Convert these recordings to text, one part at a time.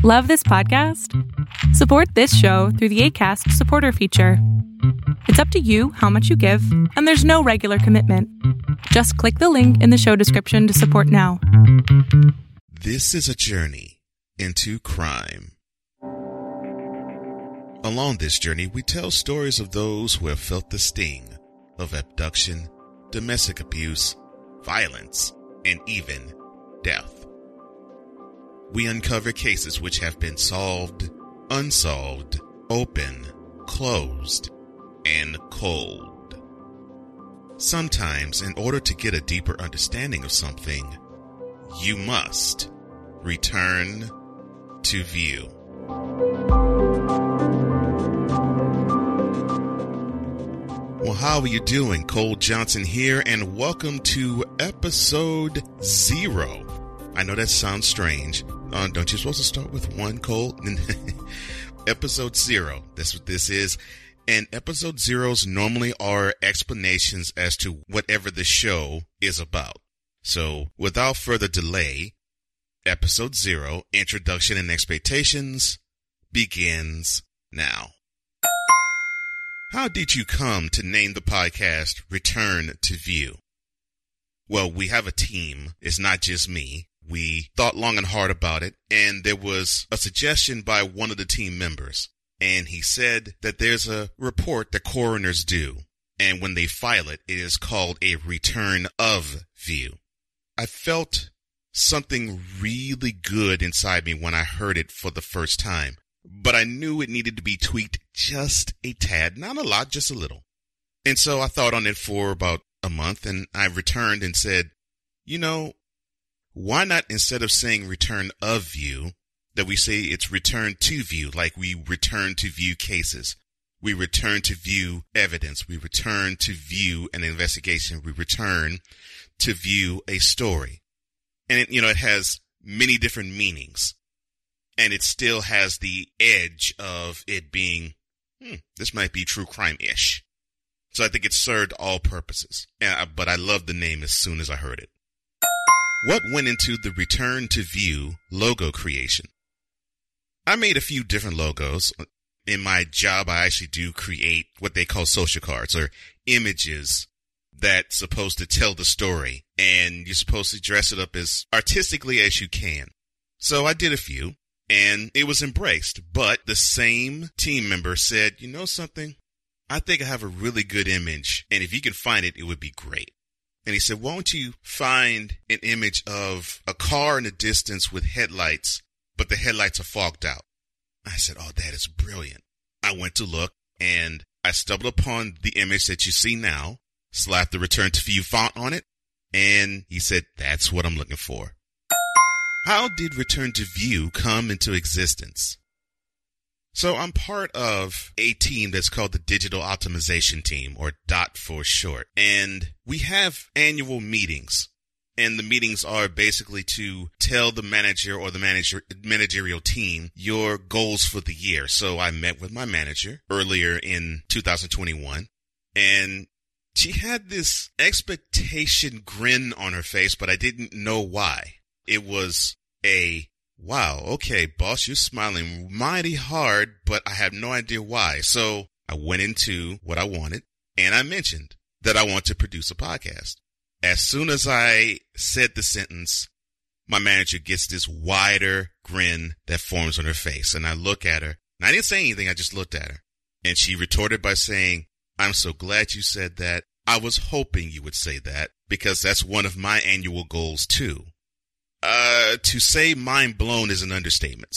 Love this podcast? Support this show through the Acast supporter feature. It's up to you how much you give, and there's no regular commitment. Just click the link in the show description to support now. This is a journey into crime. Along this journey, we tell stories of those who have felt the sting of abduction, domestic abuse, violence, and even death. We uncover cases which have been solved, unsolved, open, closed, and cold. Sometimes, in order to get a deeper understanding of something, you must return to view. Well, how are you doing? Cole Johnson here, and welcome to episode 0. I know that sounds strange. Don't you supposed to start with 1, Cole? Episode 0. That's what this is. And episode 0s normally are explanations as to whatever the show is about. So, without further delay, episode 0, Introduction and Expectations, begins now. How did you come to name the podcast Return to View? Well, we have a team. It's not just me. We thought long and hard about it, and there was a suggestion by one of the team members. And he said that there's a report that coroners do, and when they file it, it is called a return of view. I felt something really good inside me when I heard it for the first time, but I knew it needed to be tweaked just a tad, not a lot, just a little. And so I thought on it for about a month, and I returned and said, why not, instead of saying return of view, that we say it's return to view, like we return to view cases. We return to view evidence. We return to view an investigation. We return to view a story. And it has many different meanings. And it still has the edge of it being, this might be true crime-ish. So I think it served all purposes. But I loved the name as soon as I heard it. What went into the Return to View logo creation? I made a few different logos. In my job, I actually do create what they call social cards, or images that's supposed to tell the story, and you're supposed to dress it up as artistically as you can. So I did a few, and it was embraced, but the same team member said, you know something? I think I have a really good image, and if you can find it, it would be great. And he said, why don't you find an image of a car in the distance with headlights, but the headlights are fogged out. I said, oh, that is brilliant. I went to look, and I stumbled upon the image that you see now, slapped the Return to View font on it, and he said, that's what I'm looking for. How did Return to View come into existence? So I'm part of a team that's called the Digital Optimization Team, or DOT for short. And we have annual meetings. And the meetings are basically to tell the manager or the managerial team your goals for the year. So I met with my manager earlier in 2021, and she had this expectation grin on her face, but I didn't know why. It was wow, okay, boss, you're smiling mighty hard, but I have no idea why. So I went into what I wanted, and I mentioned that I want to produce a podcast. As soon as I said the sentence, my manager gets this wider grin that forms on her face, and I look at her, and I didn't say anything, I just looked at her. And she retorted by saying, I'm so glad you said that. I was hoping you would say that, because that's one of my annual goals too. To say mind blown is an understatement.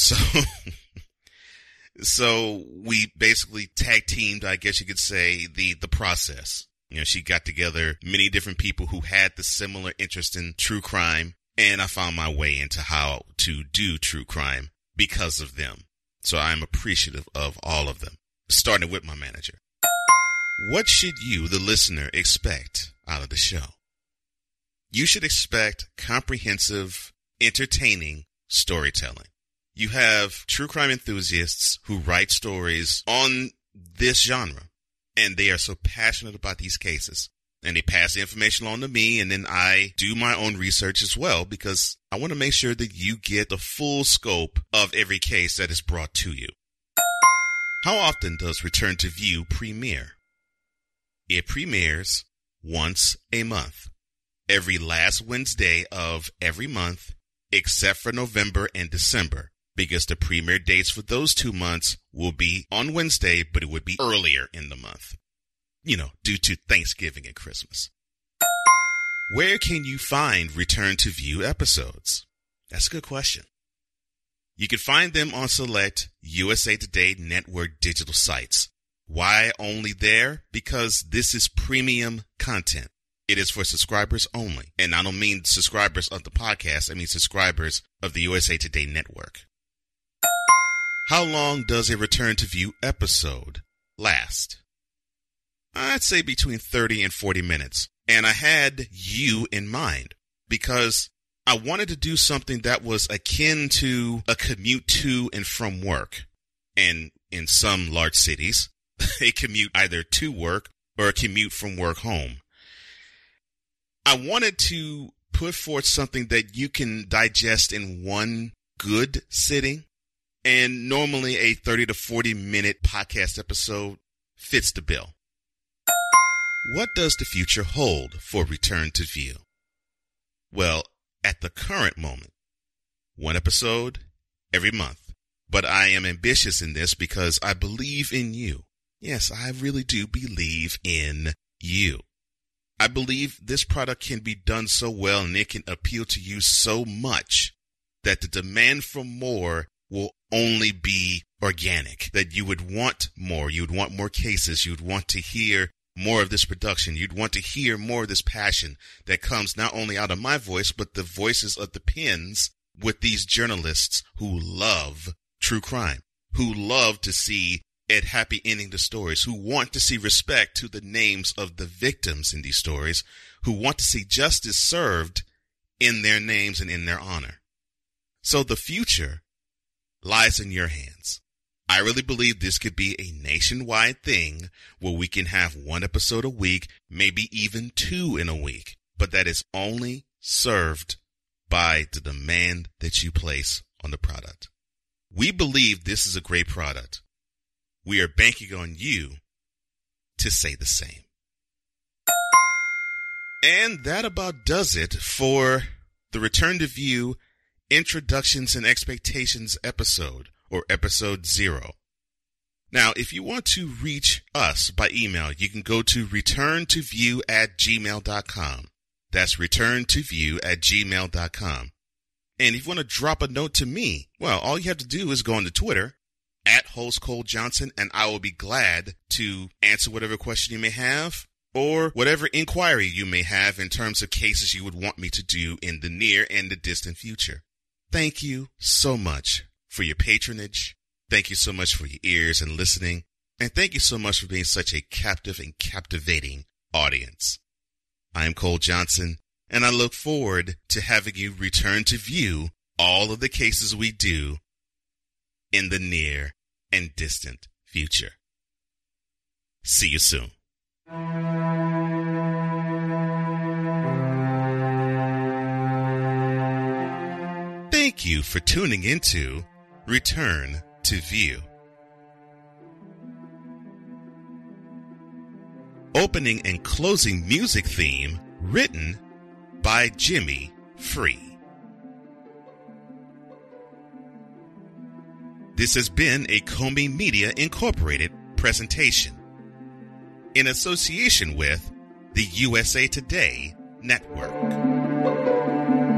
So we basically tag teamed, I guess you could say, the process. She got together many different people who had the similar interest in true crime, and I found my way into how to do true crime because of them. So I'm appreciative of all of them, starting with my manager. What should you, the listener, expect out of the show? You should expect comprehensive, entertaining storytelling. You have true crime enthusiasts who write stories on this genre, and they are so passionate about these cases. And they pass the information on to me, and then I do my own research as well, because I want to make sure that you get the full scope of every case that is brought to you. How often does Return to View premiere? It premieres once a month, every last Wednesday of every month, except for November and December, because the premiere dates for those 2 months will be on Wednesday, but it would be earlier in the month, due to Thanksgiving and Christmas. Where can you find Return to View episodes? That's a good question. You can find them on select USA Today Network digital sites. Why only there? Because this is premium content. It is for subscribers only. And I don't mean subscribers of the podcast. I mean subscribers of the USA Today Network. How long does a Return to View episode last? I'd say between 30 and 40 minutes. And I had you in mind because I wanted to do something that was akin to a commute to and from work. And in some large cities, a commute either to work or a commute from work home. I wanted to put forth something that you can digest in one good sitting. And normally a 30 to 40 minute podcast episode fits the bill. What does the future hold for Return to View? Well, at the current moment, one episode every month. But I am ambitious in this because I believe in you. Yes, I really do believe in you. I believe this product can be done so well and it can appeal to you so much that the demand for more will only be organic, that you would want more. You would want more cases. You would want to hear more of this production. You'd want to hear more of this passion that comes not only out of my voice, but the voices of the pens with these journalists who love true crime, who love to see a happy ending to stories, who want to see respect to the names of the victims in these stories, who want to see justice served in their names and in their honor. So the future lies in your hands. I really believe this could be a nationwide thing where we can have one episode a week, maybe even 2 in a week, but that is only served by the demand that you place on the product. We believe this is a great product. We are banking on you to say the same. And that about does it for the Return to View Introductions and Expectations episode, or episode 0. Now, if you want to reach us by email, you can go to returntoview@gmail.com. That's returntoview@gmail.com. And if you want to drop a note to me, well, all you have to do is go on to Twitter, @host Cole Johnson, and I will be glad to answer whatever question you may have or whatever inquiry you may have in terms of cases you would want me to do in the near and the distant future. Thank you so much for your patronage. Thank you so much for your ears and listening. And thank you so much for being such a captive and captivating audience. I am Cole Johnson, and I look forward to having you return to view all of the cases we do in the near and distant future. See you soon. Thank you for tuning into Return to View. Opening and closing music theme written by Jimmy Free. This has been a Comey Media Incorporated presentation in association with the USA Today Network.